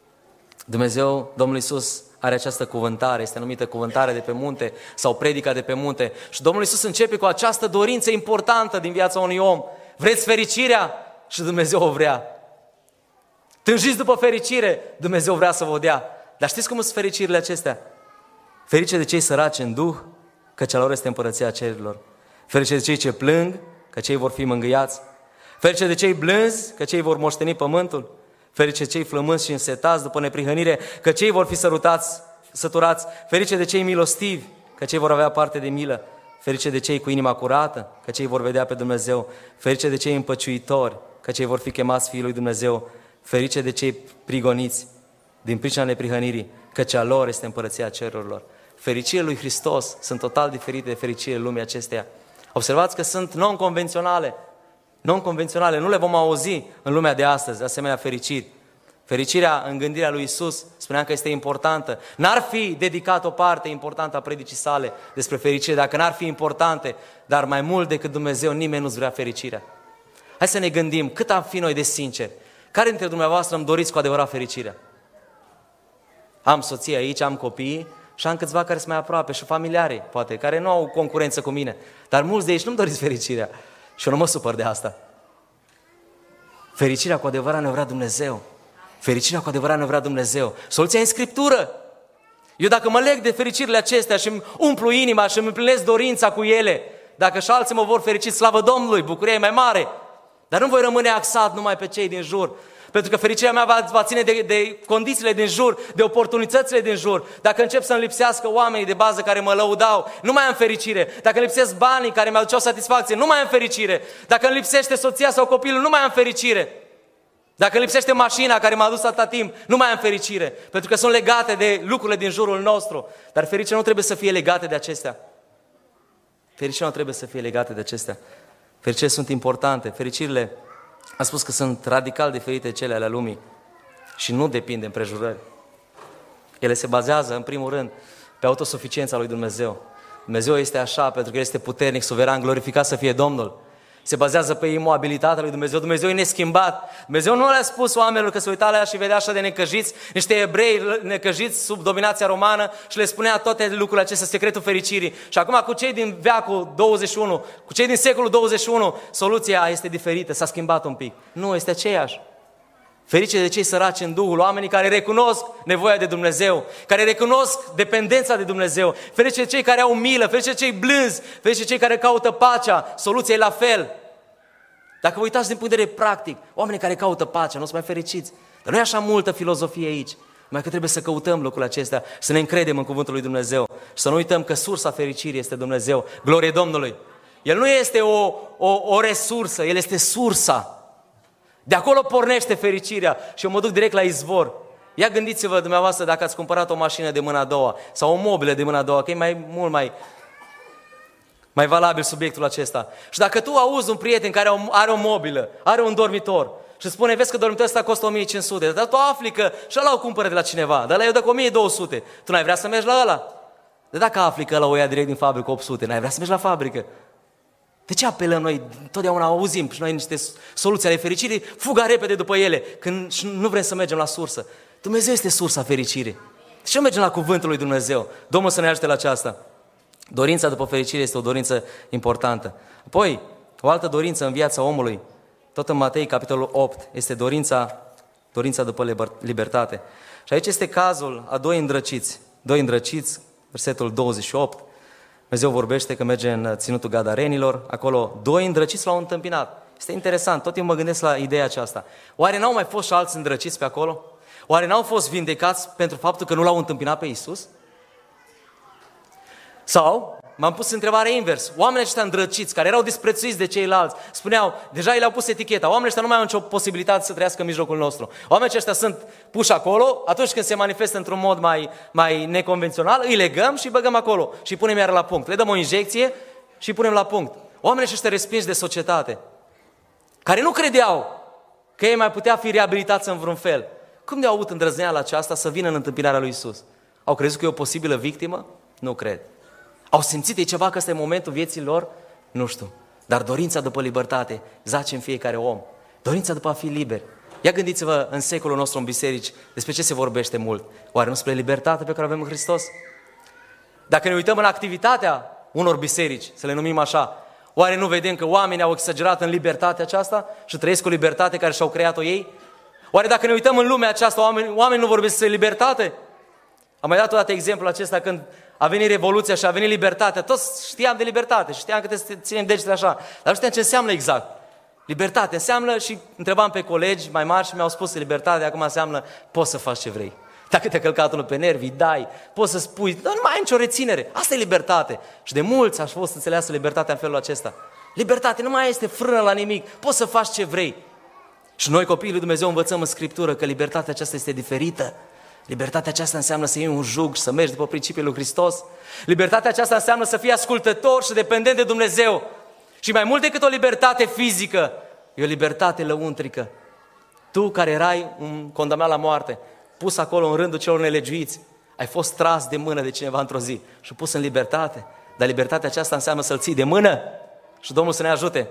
Domnul Iisus are această cuvântare, este numită cuvântare de pe munte sau predica de pe munte. Și Domnul Iisus începe cu această dorință importantă din viața unui om. Vreți fericirea? Și Dumnezeu o vrea. Tânjiți după fericire, Dumnezeu vrea să vă dea. Dar știți cum sunt fericirile acestea? Ferice de cei săraci în duh, căci a lor este împărăția cerurilor. Ferice de cei ce plâng, că cei vor fi mângâiați. Ferice de cei blânzi, că cei vor moșteni pământul. Ferice de cei flămânzi și însetați după neprihănire, că cei vor fi săturați. Ferice de cei milostivi, că cei vor avea parte de milă. Ferice de cei cu inima curată, că cei vor vedea pe Dumnezeu. Ferice de cei împăciuitori, că cei vor fi chemați fiii lui Dumnezeu. Ferice de cei prigoniți din pricina neprihănirii, căci a lor este împărăția cerurilor. Fericirile lui Hristos sunt total diferite de fericirile lumii acesteia. Observați că sunt non-convenționale. Non-convenționale, nu le vom auzi în lumea de astăzi, asemenea fericiri. Fericirea în gândirea lui Iisus, spuneam că este importantă. N-ar fi dedicat o parte importantă a predicii sale despre fericire, dacă n-ar fi importante, dar mai mult decât Dumnezeu, nimeni nu-ți vrea fericirea. Hai să ne gândim, cât am fi noi de sinceri. Care dintre dumneavoastră îmi doriți cu adevărat fericirea? Am soție aici, am copii și am câțiva care sunt mai aproape și familiarii, poate, care nu au concurență cu mine. Dar mulți de aici nu-mi doriți fericirea. Și eu nu mă supăr de asta. Fericirea cu adevărat ne vrea Dumnezeu. Fericirea cu adevărat ne vrea Dumnezeu. Soluția e în Scriptură. Eu dacă mă leg de fericirile acestea și îmi umplu inima și îmi împlinesc dorința cu ele, dacă și alții mă vor ferici, slavă Domnului, bucuria e mai mare. Dar nu voi rămâne axat numai pe cei din jur. Pentru că fericirea mea va ține de condițiile din jur, de oportunitățile din jur. Dacă încep să-mi lipsească oamenii de bază care mă lăudau, nu mai am fericire. Dacă îmi lipsesc banii care mi-aduceau satisfacție, nu mai am fericire. Dacă îmi lipsește soția sau copilul, nu mai am fericire. Dacă îmi lipsește mașina care m-a dus atâta timp, nu mai am fericire. Pentru că sunt legate de lucrurile din jurul nostru. Dar fericirea nu trebuie să fie legate de acestea. Fericirea nu trebuie să fie legate de acestea. Fericirile sunt importante. Fericirile, am spus că sunt radical diferite cele ale lumii și nu depind de împrejurări. Ele se bazează, în primul rând, pe autosuficiența lui Dumnezeu. Dumnezeu este așa pentru că El este puternic, suveran, glorificat să fie Domnul. Se bazează pe imobilitatea lui Dumnezeu. Dumnezeu e neschimbat. Dumnezeu nu le-a spus oamenilor că se uita la ea și vedea așa de necăjiți, niște evrei necăjiți sub dominația romană și le spunea toate lucrurile acestea, secretul fericirii. Și acum cu cei din veacul 21, cu cei din secolul 21, soluția este diferită, s-a schimbat un pic. Nu, este aceeași. Ferice de cei săraci în Duhul, oamenii care recunosc nevoia de Dumnezeu, care recunosc dependența de Dumnezeu, ferice de cei care au milă, ferice de cei blânzi, ferice de cei care caută pacea, soluția e la fel. Dacă vă uitați din punct de vedere practic, oamenii care caută pacea, nu sunt mai fericiți. Dar nu e așa multă filozofie aici, numai că trebuie să căutăm lucrurile acestea, să ne încredem în cuvântul lui Dumnezeu și să nu uităm că sursa fericirii este Dumnezeu. Glorie Domnului! El nu este o resursă, El este sursa. De acolo pornește fericirea și eu mă duc direct la izvor. Ia gândiți-vă dumneavoastră dacă ați cumpărat o mașină de mâna a doua sau o mobilă de mâna a doua, că e mult mai valabil subiectul acesta. Și dacă tu auzi un prieten care are o mobilă, are un dormitor și spune, vezi că dormitorul ăsta costă 1500, dar tu afli că și ăla o cumpără de la cineva, dar ăla eu dă cu 1200, tu n-ai vrea să mergi la ăla? Dar dacă afli că ăla o ia direct din fabrică 800, n-ai vrea să mergi la fabrică? De ce apelăm noi? Totdeauna auzim și noi niște soluții ale fericirii, fuga repede după ele, când nu vrem să mergem la sursă. Dumnezeu este sursa fericirii. Și nu mergem la cuvântul lui Dumnezeu. Domnul să ne ajute la aceasta. Dorința după fericire este o dorință importantă. Apoi, o altă dorință în viața omului, tot în Matei, capitolul 8, este dorința după libertate. Și aici este cazul a doi îndrăciți, versetul 28, Dumnezeu vorbește că merge în ținutul Gadarenilor, acolo doi îndrăciți l-au întâmpinat. Este interesant, tot timpul mă gândesc la ideea aceasta. Oare n-au mai fost și alți îndrăciți pe acolo? Oare n-au fost vindecați pentru faptul că nu l-au întâmpinat pe Iisus? Sau, m-am pus întrebarea invers, oamenii aceștia îndrăciți, care erau disprețuiți de ceilalți, spuneau, deja i le-au pus eticheta, oamenii ăștia nu mai au nicio posibilitate să trăiască în mijlocul nostru. Oamenii aceștia sunt puși acolo, atunci când se manifestă într-un mod mai neconvențional, îi legăm și îi băgăm acolo și îi punem iar la punct. Le dăm o injecție și îi punem la punct. Oamenii aceștia respinși de societate, care nu credeau că ei mai putea fi reabilitați în vreun fel. Cum de-au avut îndrăzneala aceasta să vină în întâmpinarea lui Iisus? Au crezut că e o posibilă victimă? Nu cred. Au simțit ei ceva că ăsta e momentul vieții lor? Nu știu. Dar dorința după libertate zace în fiecare om. Dorința după a fi liber. Ia gândiți-vă în secolul nostru în biserici despre ce se vorbește mult. Oare nu spre libertate pe care o avem în Hristos? Dacă ne uităm în activitatea unor biserici, să le numim așa, oare nu vedem că oamenii au exagerat în libertatea aceasta și trăiesc o libertate care și-au creat-o ei? Oare dacă ne uităm în lumea aceasta, oamenii nu vorbesc despre libertate? Am mai dat o dată exemplul acesta când a venit Revoluția și a venit libertatea. Toți știam de libertate și știam că te ținem degetele așa. Dar nu știam ce înseamnă exact. Libertate înseamnă, și întrebam pe colegi mai mari și mi-au spus că libertate acum înseamnă poți să faci ce vrei. Dacă te-a călcat unul pe nervi, dai, poți să spui, dar nu mai ai nicio reținere. Asta e libertate. Și de mulți aș fost înțeleasă libertatea în felul acesta. Libertate nu mai este frână la nimic. Poți să faci ce vrei. Și noi, copiii lui Dumnezeu, învățăm în Scriptură că libertatea aceasta este diferită. Libertatea aceasta înseamnă să iei un jug și să mergi după principiul lui Hristos. Libertatea aceasta înseamnă să fii ascultător și dependent de Dumnezeu. Și mai mult decât o libertate fizică, e o libertate lăuntrică. Tu care erai un condamnat la moarte, pus acolo în rândul celor nelegiuiți, ai fost tras de mână de cineva într-o zi și pus în libertate. Dar libertatea aceasta înseamnă să-L ții de mână și Domnul să ne ajute.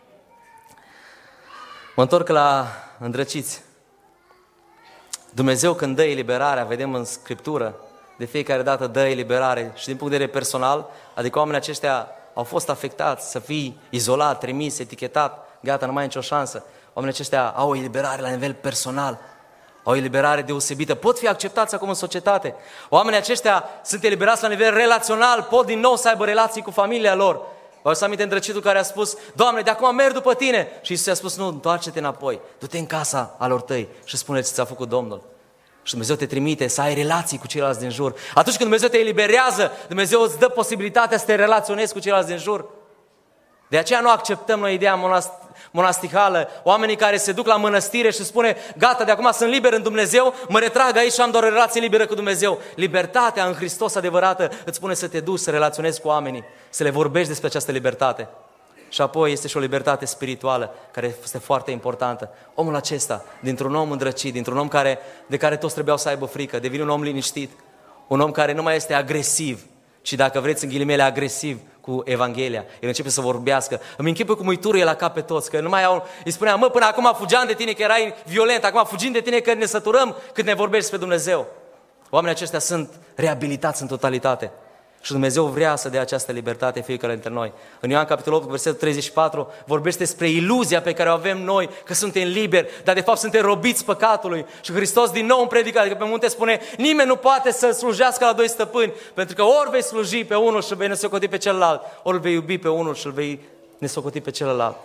Mă întorc la îndrăciți. Dumnezeu când dă eliberarea, vedem în Scriptură, de fiecare dată dă eliberare și din punct de vedere personal, adică oamenii aceștia au fost afectați, să fii izolat, trimis, etichetat, gata, nu mai ai nicio șansă. Oamenii aceștia au o eliberare la nivel personal, au o eliberare deosebită, pot fi acceptați acum în societate. Oamenii aceștia sunt eliberați la nivel relațional, pot din nou să aibă relații cu familia lor. Vă aduceți aminte îndrăcitul care a spus, Doamne, de acum merg după Tine. Și Iisus a spus, nu, întoarce-te înapoi, du-te în casa alor tăi și spune ce ți-a făcut Domnul. Și Dumnezeu te trimite să ai relații cu ceilalți din jur. Atunci când Dumnezeu te eliberează, Dumnezeu îți dă posibilitatea să te relaționezi cu ceilalți din jur. De aceea nu acceptăm noi ideea monastihală, oamenii care se duc la mănăstire și spune, gata, de acum sunt liber în Dumnezeu, mă retrag aici și am doar o relație liberă cu Dumnezeu. Libertatea în Hristos adevărată îți spune să te duci, să relaționezi cu oamenii, să le vorbești despre această libertate. Și apoi este și o libertate spirituală, care este foarte importantă. Omul acesta, dintr-un om îndrăcit, dintr-un om de care toți trebuiau să aibă frică, devine un om liniștit, un om care nu mai este agresiv, ci dacă vreți în ghilimele agresiv, cu Evanghelia. El începe să vorbească. Îmi închipui cum îi turuie la cap pe toți, că nu mai au... Îi spunea, până acum fugeam de tine că erai violent, acum fugim de tine că ne săturăm când ne vorbești despre Dumnezeu. Oamenii aceștia sunt reabilitați în totalitate. Și Dumnezeu vrea să dea această libertate fiecare dintre noi. În Ioan capitolul 8, versetul 34, vorbește despre iluzia pe care o avem noi, că suntem liberi, dar de fapt suntem robiți păcatului. Și Hristos din nou în predică, adică pe munte spune, nimeni nu poate să slujească la doi stăpâni, pentru că ori vei sluji pe unul și îl vei nesocoti pe celălalt, ori îl vei iubi pe unul și îl vei nesocoti pe celălalt.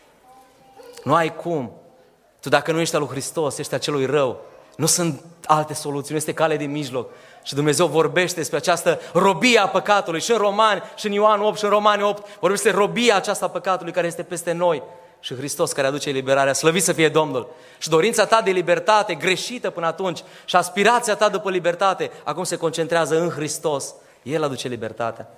Nu ai cum. Tu dacă nu ești al lui Hristos, ești al celui rău. Nu sunt alte soluții, nu este cale de mijloc. Și Dumnezeu vorbește despre această robie a păcatului și în Romani, și în Ioan 8, și în Romani 8, vorbește despre robia aceasta a păcatului care este peste noi. Și Hristos care aduce eliberarea, slăvit să fie Domnul. Și dorința ta de libertate, greșită până atunci, și aspirația ta după libertate, acum se concentrează în Hristos. El aduce libertatea.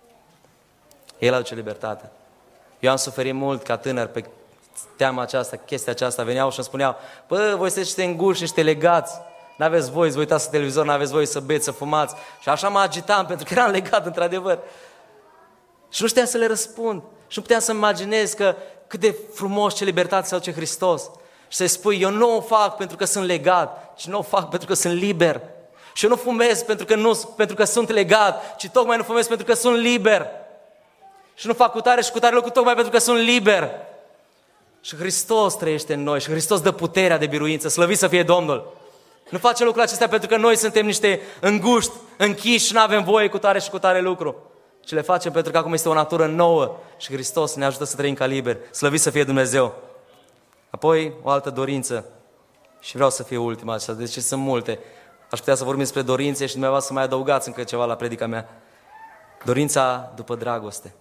El aduce libertatea. Eu am suferit mult ca tânăr pe teama aceasta, chestia aceasta, veneau și îmi spuneau, voi sunteți niște înguși, niște legați, n-aveți voie să vă uitați la televizor, n-aveți voie să beți, să fumați. Și așa mă agitam, pentru că eram legat, într-adevăr. Și nu știam să le răspund. Și nu puteam să-mi imaginez că cât de frumos, ce libertate se aduce Hristos. Și să-i spui, eu nu o fac pentru că sunt legat, ci nu o fac pentru că sunt liber. Și eu nu fumez pentru că sunt legat, ci tocmai nu fumez pentru că sunt liber. Și nu fac cu tare și cu tare lucru tocmai pentru că sunt liber. Și Hristos trăiește în noi și Hristos dă puterea de biruință, slăvit să fie Domnul. Nu face lucrul acesta pentru că noi suntem niște înguști, închiși și nu avem voie cu tare și cu tare lucru. Ci le facem pentru că acum este o natură nouă și Hristos ne ajută să trăim ca liberi. Slăvit să fie Dumnezeu. Apoi o altă dorință și vreau să fie ultima aceasta, deci sunt multe. Aș putea să vorbim despre dorințe și dumneavoastră să mai adăugați încă ceva la predica mea. Dorința după dragoste.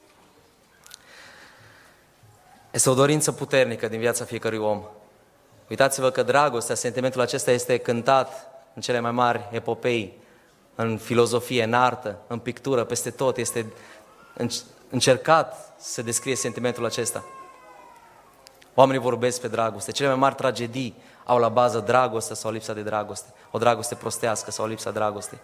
Este o dorință puternică din viața fiecărui om. Uitați-vă că dragostea, sentimentul acesta este cântat în cele mai mari epopei, în filozofie, în artă, în pictură, peste tot. Este încercat să descrie sentimentul acesta. Oamenii vorbesc pe dragoste. Cele mai mari tragedii au la bază dragostea sau lipsa de dragoste. O dragoste prostească sau lipsa dragostei.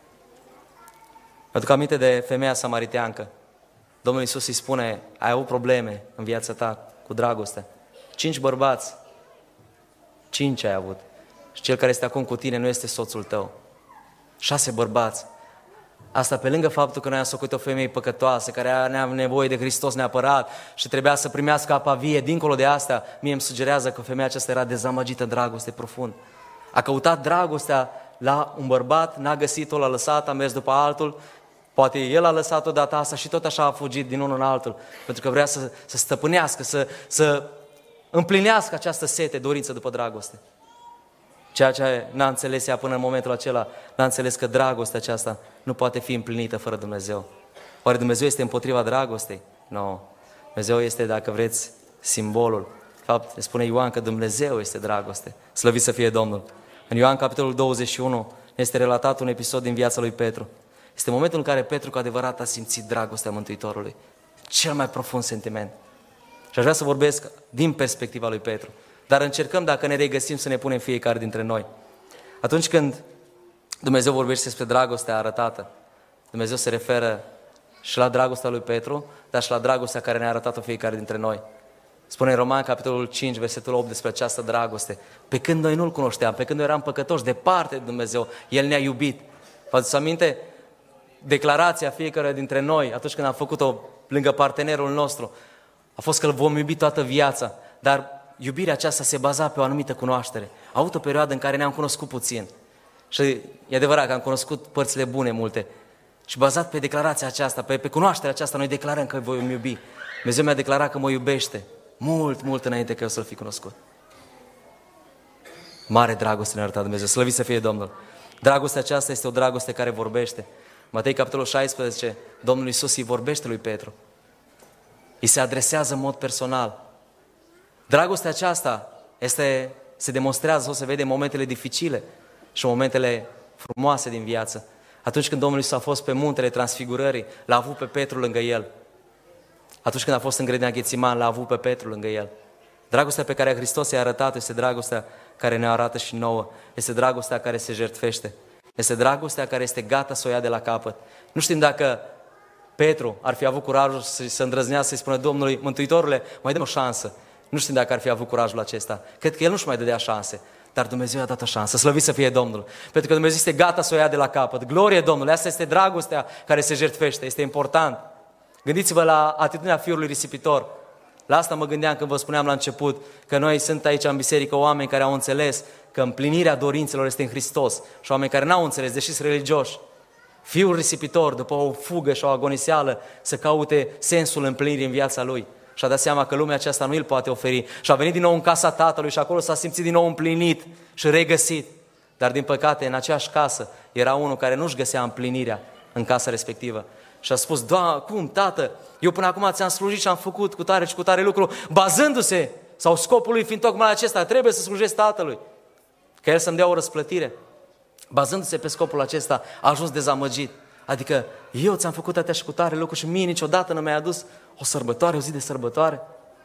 Mi-aduc aminte de femeia samariteancă. Domnul Iisus îi spune, ai avut probleme în viața ta cu dragostea. 5 bărbați, 5 ai avut. Și cel care este acum cu tine nu este soțul tău. 6 bărbați. Asta pe lângă faptul că noi am socotit o femeie păcătoasă, care avea nevoie de Hristos neapărat și trebuia să primească apa vie, dincolo de asta, mie îmi sugerează că femeia aceasta era dezamăgită în dragoste profund. A căutat dragostea la un bărbat, n-a găsit-o, l-a lăsat, a mers după altul. Poate el a lăsat-o data asta și tot așa a fugit din unul în altul, pentru că vrea să stăpânească, să împlinească această sete, dorință după dragoste. Ceea ce n-a înțeles ea până în momentul acela, n-a înțeles că dragostea aceasta nu poate fi împlinită fără Dumnezeu. Oare Dumnezeu este împotriva dragostei? Nu. Dumnezeu este, dacă vreți, simbolul. De fapt, spune Ioan că Dumnezeu este dragoste. Slăvit să fie Domnul. În Ioan, capitolul 21, este relatat un episod din viața lui Petru. Este momentul în care Petru cu adevărat a simțit dragostea Mântuitorului. Cel mai profund sentiment. Și aș vrea să vorbesc din perspectiva lui Petru. Dar încercăm, dacă ne regăsim, să ne punem fiecare dintre noi. Atunci când Dumnezeu vorbește despre dragostea arătată, Dumnezeu se referă și la dragostea lui Petru, dar și la dragostea care ne-a arătat-o fiecare dintre noi. Spune în Roman, capitolul 5, versetul 8, despre această dragoste. Pe când noi nu-L cunoșteam, pe când noi eram păcătoși, departe de Dumnezeu, El ne-a iubit. Vă aminte? Declarația fiecare dintre noi, atunci când am făcut-o lângă partenerul nostru, a fost că îl vom iubi toată viața, dar iubirea aceasta se baza pe o anumită cunoaștere. A avut o perioadă în care ne-am cunoscut puțin. Și e adevărat că am cunoscut părțile bune multe. Și bazat pe declarația aceasta, pe cunoașterea aceasta, noi declarăm că voi iubi. Dumnezeu mi-a declarat că mă iubește mult, mult înainte că eu să-L fi cunoscut. Mare dragoste ne-a arătat Dumnezeu, slăvit să fie Domnul. Dragostea aceasta este o dragoste care vorbește. Matei, capitolul 16, Domnul Iisus îi vorbește lui Petru. Îi se adresează în mod personal. Dragostea aceasta se demonstrează, o se vede în momentele dificile și în momentele frumoase din viață. Atunci când Domnul Iisus a fost pe muntele Transfigurării, l-a avut pe Petru lângă El. Atunci când a fost în grădina Ghețiman, l-a avut pe Petru lângă El. Dragostea pe care Hristos i-a arătat este dragostea care ne arată și nouă. Este dragostea care se jertfește. Este dragostea care este gata să o ia de la capăt. Nu știm dacă Petru ar fi avut curajul să îndrăznească să-i spună Domnului, Mântuitorule, mai dăm o șansă. Nu știu dacă ar fi avut curajul acesta. Cred că el nu-și mai dădea șanse. Dar Dumnezeu i-a dat o șansă, slăvit să fie Domnul. Pentru că Dumnezeu este gata să o ia de la capăt. Glorie Domnului, asta este dragostea care se jertfește, este important. Gândiți-vă la atitudinea fiului risipitor. La asta mă gândeam când vă spuneam la început, că noi sunt aici în biserică oameni care au înțeles că împlinirea dorințelor este în Hristos și oameni care n-au înțeles, deși sunt religioși. Fiul risipitor, după o fugă și o agoniseală, să caute sensul împlinirii în viața lui. Și a dat seama că lumea aceasta nu îl poate oferi. Și a venit din nou în casa tatălui și acolo s-a simțit din nou împlinit și regăsit. Dar din păcate, în aceeași casă, era unul care nu-și găsea împlinirea în casa respectivă. Și a spus, Doamne, cum, tată, eu până acum ți-am slujit și am făcut cu tare și cu tare lucru, bazându-se, sau scopul lui fiind tocmai acesta, trebuie să slujesc tatălui, că el să-mi dea o răsplătire. Bazându-se pe scopul acesta, a ajuns dezamăgit. Adică, eu ți-am făcut atâtea și cu tare lucruri și mie niciodată nu mi-ai adus o sărbătoare, o zi de sărbătoare.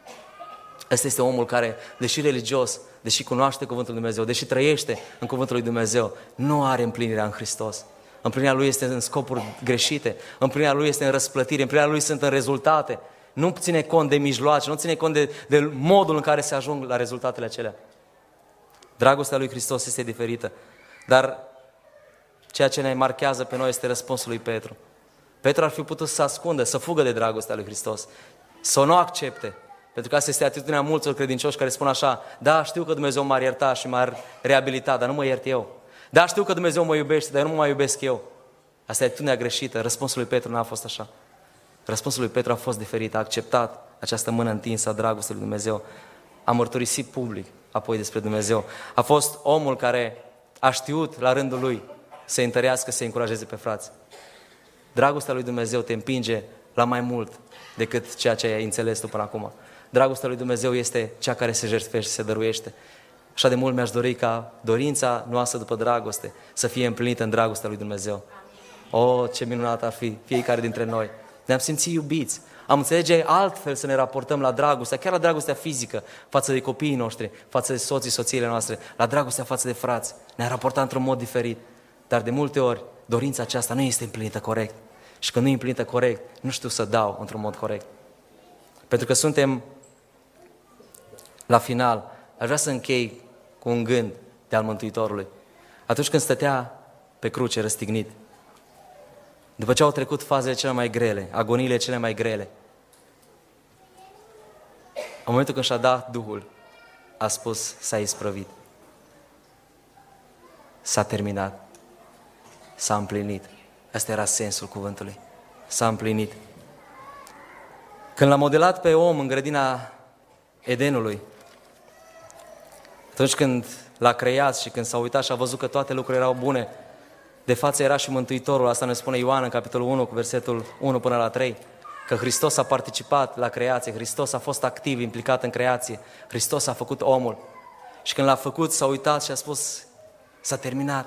Ăsta este omul care, deși religios, deși cunoaște Cuvântul lui Dumnezeu, deși trăiește în Cuvântul lui Dumnezeu, nu are împlinirea în Hristos. Împlinirea lui este în scopuri greșite, împlinirea lui este în răsplătire, împlinirea lui sunt în rezultate. Nu ține cont de mijloace, nu ține cont de modul în care se ajung la rezultatele acelea. Dragostea lui Hristos este diferită, dar ceea ce ne marchează pe noi este răspunsul lui Petru. Petru ar fi putut să ascundă, să fugă de dragostea lui Hristos, să o nu accepte. Pentru că asta este atitudinea multor credincioși care spun așa, da, știu că Dumnezeu m-ar ierta și m-ar reabilita, dar nu mă iert eu. Da, știu că Dumnezeu mă iubește, dar eu nu mă mai iubesc eu. Asta e atitudinea greșită. Răspunsul lui Petru nu a fost așa. Răspunsul lui Petru a fost diferit, a acceptat această mână întinsă a dragostei lui Dumnezeu. A mărturisit public apoi despre Dumnezeu. A fost omul care a știut la rândul lui să întărească, să încurajeze pe frați. Dragostea lui Dumnezeu te împinge la mai mult decât ceea ce ai înțeles tu până acum. Dragostea lui Dumnezeu este cea care se jertfește, se dăruiește. Așa de mult mi-aș dori ca dorința noastră după dragoste să fie împlinită în dragostea lui Dumnezeu. Oh, ce minunat ar fi fiecare dintre noi. Ne-am simțit iubiți. Am înțelege altfel să ne raportăm la dragostea, chiar la dragostea fizică, față de copiii noștri, față de soții, soțiile noastre, la dragostea față de frați. Ne-am raportat într-un mod diferit. Dar de multe ori, dorința aceasta nu este împlinită corect. Și când nu e împlinită corect, nu știu să dau într-un mod corect. Pentru că suntem la final. Aș vrea să închei cu un gând de al Mântuitorului. Atunci când stătea pe cruce răstignit, după ce au trecut fazele cele mai grele, agoniile cele mai grele, în momentul când și-a dat Duhul, a spus, s-a isprăvit. S-a terminat. S-a împlinit. Asta era sensul cuvântului. S-a împlinit. Când l-a modelat pe om în grădina Edenului, atunci când l-a creat și când s-a uitat și a văzut că toate lucrurile erau bune, de față era și Mântuitorul, asta ne spune Ioan în capitolul 1 cu versetul 1 până la 3, că Hristos a participat la creație, Hristos a fost activ, implicat în creație, Hristos a făcut omul. Și când l-a făcut, s-a uitat și a spus, s-a terminat,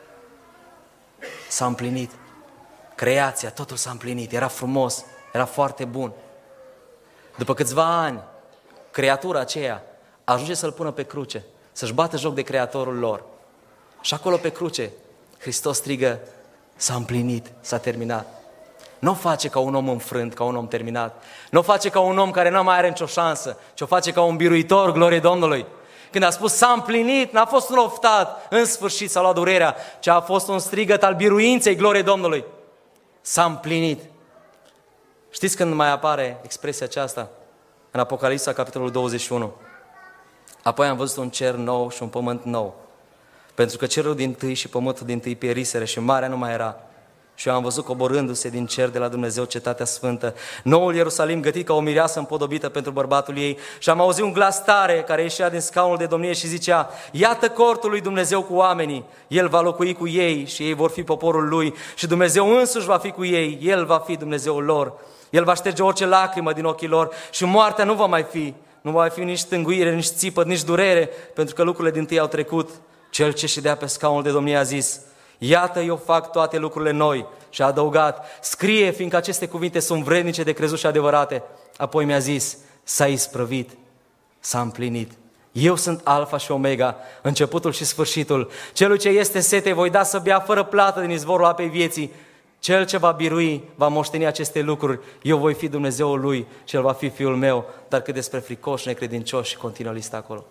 s-a împlinit. Creația, totul s-a împlinit, era frumos, era foarte bun. După câțiva ani, creatura aceea ajunge să-L pună pe cruce, să-și bată joc de Creatorul lor. Și acolo pe cruce, Hristos strigă, s-a împlinit, s-a terminat. Nu o face ca un om înfrânt, ca un om terminat. Nu o face ca un om care nu mai are nicio șansă, ci o face ca un biruitor, glorie Domnului. Când a spus s-a împlinit, n-a fost un oftat, în sfârșit s-a luat durerea, ci a fost un strigăt al biruinței, glorie Domnului. S-a împlinit. Știți când mai apare expresia aceasta? În Apocalipsa, capitolul 21. Apoi am văzut un cer nou și un pământ nou. Pentru că cerul dintâi și pământul dintâi pieriseră și marea nu mai era. Și eu am văzut coborându-se din cer de la Dumnezeu cetatea sfântă, noul Ierusalim gătit ca o mireasă împodobită pentru bărbatul ei. Și am auzit un glas tare care ieșea din scaunul de domnie și zicea, iată cortul lui Dumnezeu cu oamenii, El va locui cu ei și ei vor fi poporul Lui și Dumnezeu însuși va fi cu ei, El va fi Dumnezeul lor. El va șterge orice lacrimă din ochii lor și moartea nu va mai fi. Nu va mai fi nici stânguire, nici țipăt, nici durere, pentru că lucrurile dintâi au trecut. Cel ce ședea pe scaunul de domnie a zis, iată, eu fac toate lucrurile noi. Și a adăugat, scrie, fiindcă aceste cuvinte sunt vrednice de crezut și adevărate. Apoi mi-a zis, s-a isprăvit, s-a împlinit. Eu sunt Alfa și Omega, începutul și sfârșitul. Celui ce este sete voi da să bea fără plată din izvorul apei vieții. Cel ce va birui, va moșteni aceste lucruri, eu voi fi Dumnezeul lui și el va fi fiul meu, dar cât despre fricoși, necredincioși și continuă lista acolo.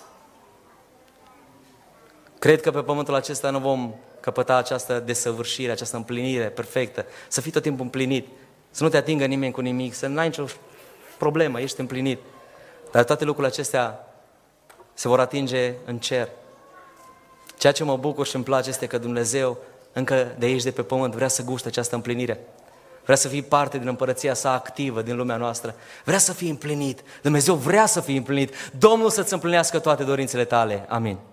Cred că pe pământul acesta nu vom căpăta această desăvârșire, această împlinire perfectă, să fii tot timpul împlinit, să nu te atingă nimeni cu nimic, să nu ai nicio problemă, ești împlinit. Dar toate lucrurile acestea se vor atinge în cer. Ceea ce mă bucur și îmi place este că Dumnezeu, încă de aici, de pe pământ, vrea să guste această împlinire. Vrea să fii parte din împărăția sa activă, din lumea noastră. Vrea să fii împlinit. Dumnezeu vrea să fii împlinit. Domnul să-ți împlinească toate dorințele tale. Amin.